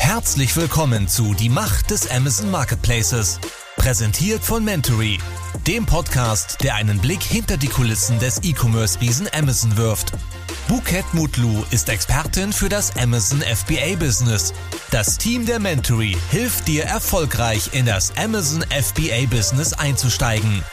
Herzlich willkommen zu Die Macht des Amazon Marketplaces, präsentiert von Mentory, dem Podcast, der einen Blick hinter die Kulissen des E-Commerce-Riesen Amazon wirft. Bukit Mutlu ist Expertin für das Amazon FBA-Business. Das Team der Mentory hilft dir, erfolgreich in das Amazon FBA-Business einzusteigen.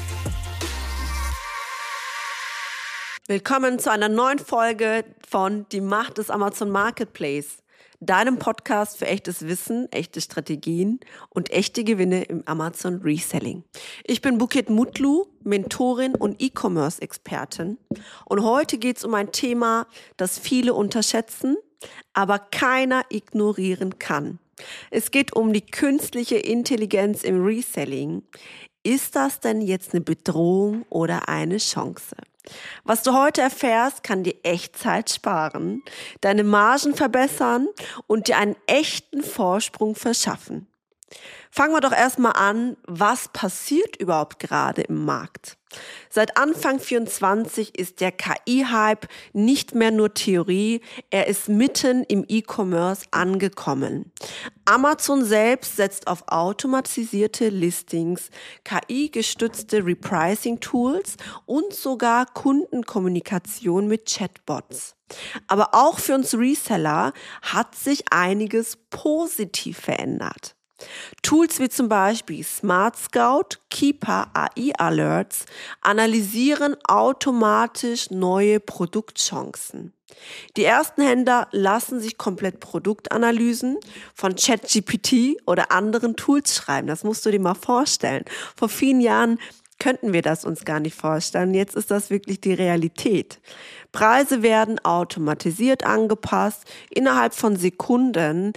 Willkommen zu einer neuen Folge von Die Macht des Amazon Marketplace, deinem Podcast für echtes Wissen, echte Strategien und echte Gewinne im Amazon Reselling. Ich bin Bukit Mutlu, Mentorin und E-Commerce-Expertin, und heute geht es um ein Thema, das viele unterschätzen, aber keiner ignorieren kann. Es geht um die künstliche Intelligenz im Reselling. Ist das denn jetzt eine Bedrohung oder eine Chance? Was du heute erfährst, kann dir echt Zeit sparen, deine Margen verbessern und dir einen echten Vorsprung verschaffen. Fangen wir doch erstmal an, was passiert überhaupt gerade im Markt? Seit Anfang 2024 ist der KI-Hype nicht mehr nur Theorie, er ist mitten im E-Commerce angekommen. Amazon selbst setzt auf automatisierte Listings, KI-gestützte Repricing-Tools und sogar Kundenkommunikation mit Chatbots. Aber auch für uns Reseller hat sich einiges positiv verändert. Tools wie zum Beispiel Smart Scout, Keeper, AI Alerts analysieren automatisch neue Produktchancen. Die ersten Händler lassen sich komplett Produktanalysen von ChatGPT oder anderen Tools schreiben. Das musst du dir mal vorstellen. Vor vielen Jahren könnten wir das uns gar nicht vorstellen. Jetzt ist das wirklich die Realität. Preise werden automatisiert angepasst, innerhalb von Sekunden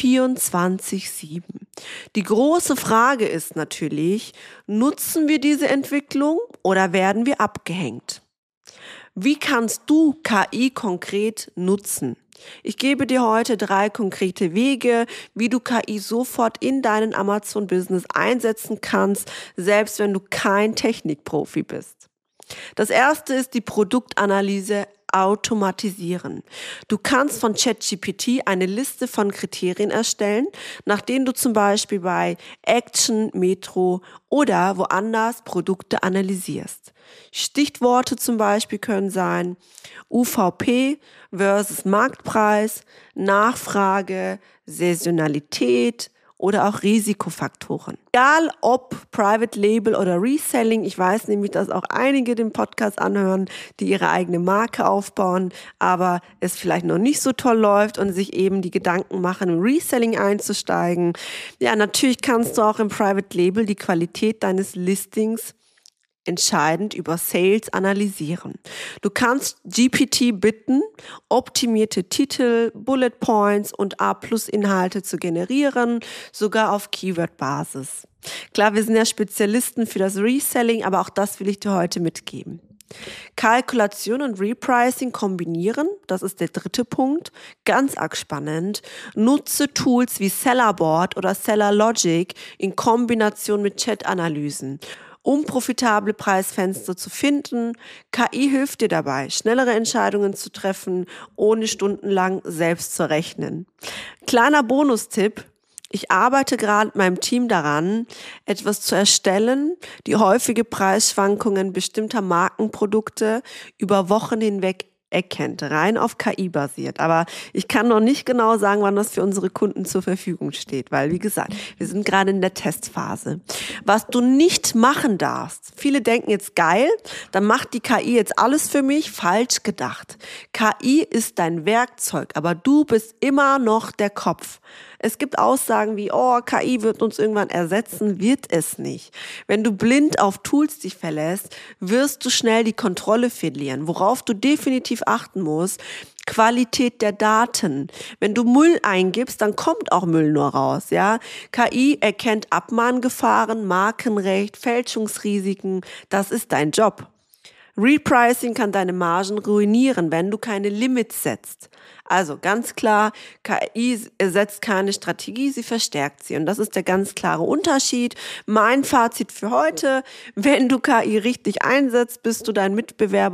24/7. Die große Frage ist natürlich, nutzen wir diese Entwicklung oder werden wir abgehängt? Wie kannst du KI konkret nutzen? Ich gebe dir heute 3 konkrete Wege, wie du KI sofort in deinen Amazon-Business einsetzen kannst, selbst wenn du kein Technikprofi bist. Das erste ist die Produktanalyse automatisieren. Du kannst von ChatGPT eine Liste von Kriterien erstellen, nach denen du zum Beispiel bei Action, Metro oder woanders Produkte analysierst. Stichworte zum Beispiel können sein UVP versus Marktpreis, Nachfrage, Saisonalität oder auch Risikofaktoren. Egal ob Private Label oder Reselling, ich weiß nämlich, dass auch einige den Podcast anhören, die ihre eigene Marke aufbauen, aber es vielleicht noch nicht so toll läuft und sich eben die Gedanken machen, im Reselling einzusteigen. Ja, natürlich kannst du auch im Private Label die Qualität deines Listings entscheidend über Sales analysieren. Du kannst GPT bitten, optimierte Titel, Bullet Points und A+-Inhalte zu generieren, sogar auf Keyword-Basis. Klar, wir sind ja Spezialisten für das Reselling, aber auch das will ich dir heute mitgeben. Kalkulation und Repricing kombinieren, das ist der dritte Punkt, ganz arg spannend. Nutze Tools wie Sellerboard oder Sellerlogic in Kombination mit Chat-Analysen, um profitable Preisfenster zu finden. KI hilft dir dabei, schnellere Entscheidungen zu treffen, ohne stundenlang selbst zu rechnen. Kleiner Bonustipp: Ich arbeite gerade mit meinem Team daran, etwas zu erstellen, die häufige Preisschwankungen bestimmter Markenprodukte über Wochen hinweg erkennt, rein auf KI basiert. Aber ich kann noch nicht genau sagen, wann das für unsere Kunden zur Verfügung steht, weil, wie gesagt, wir sind gerade in der Testphase. Was du nicht machen darfst, viele denken jetzt, geil, dann macht die KI jetzt alles für mich, falsch gedacht. KI ist dein Werkzeug, aber du bist immer noch der Kopf. Es gibt Aussagen wie, KI wird uns irgendwann ersetzen, wird es nicht. Wenn du blind auf Tools dich verlässt, wirst du schnell die Kontrolle verlieren. Worauf du definitiv achten musst: Qualität der Daten. Wenn du Müll eingibst, dann kommt auch Müll nur raus, ja. KI erkennt Abmahngefahren, Markenrecht, Fälschungsrisiken. Das ist dein Job. Repricing kann deine Margen ruinieren, wenn du keine Limits setzt. Also ganz klar, KI ersetzt keine Strategie, sie verstärkt sie. Und das ist der ganz klare Unterschied. Mein Fazit für heute: Wenn du KI richtig einsetzt, bist du deinen Mitbewerbern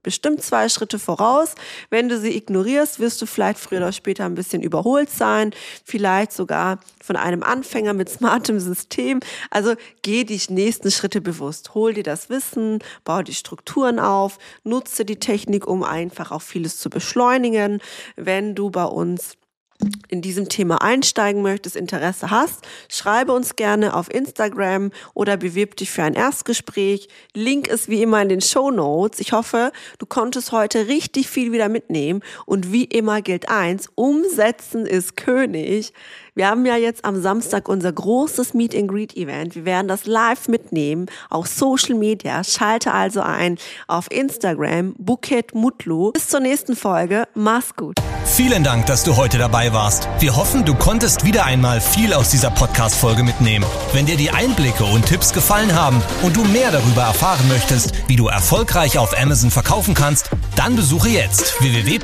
bestimmt 2 Schritte voraus. Wenn du sie ignorierst, wirst du vielleicht früher oder später ein bisschen überholt sein, vielleicht sogar von einem Anfänger mit smartem System. Also geh die nächsten Schritte bewusst. Hol dir das Wissen, bau die Strukturen auf, nutze die Technik, um einfach auch vieles zu beschleunigen. Wenn du bei uns in diesem Thema einsteigen möchtest, Interesse hast, schreibe uns gerne auf Instagram oder bewirb dich für ein Erstgespräch. Link ist wie immer in den Shownotes. Ich hoffe, du konntest heute richtig viel wieder mitnehmen und wie immer gilt eins: Umsetzen ist König. Wir haben ja jetzt am Samstag unser großes Meet-and-Greet-Event. Wir werden das live mitnehmen, auch Social Media. Schalte also ein auf Instagram, Bukit Mutlu. Bis zur nächsten Folge. Mach's gut. Vielen Dank, dass du heute dabei warst. Wir hoffen, du konntest wieder einmal viel aus dieser Podcast-Folge mitnehmen. Wenn dir die Einblicke und Tipps gefallen haben und du mehr darüber erfahren möchtest, wie du erfolgreich auf Amazon verkaufen kannst, dann besuche jetzt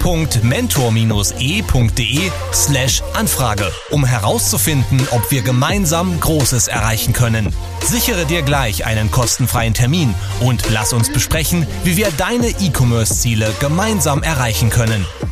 www.mentor-e.de/Anfrage, um herauszufinden, ob wir gemeinsam Großes erreichen können. Sichere dir gleich einen kostenfreien Termin und lass uns besprechen, wie wir deine E-Commerce-Ziele gemeinsam erreichen können.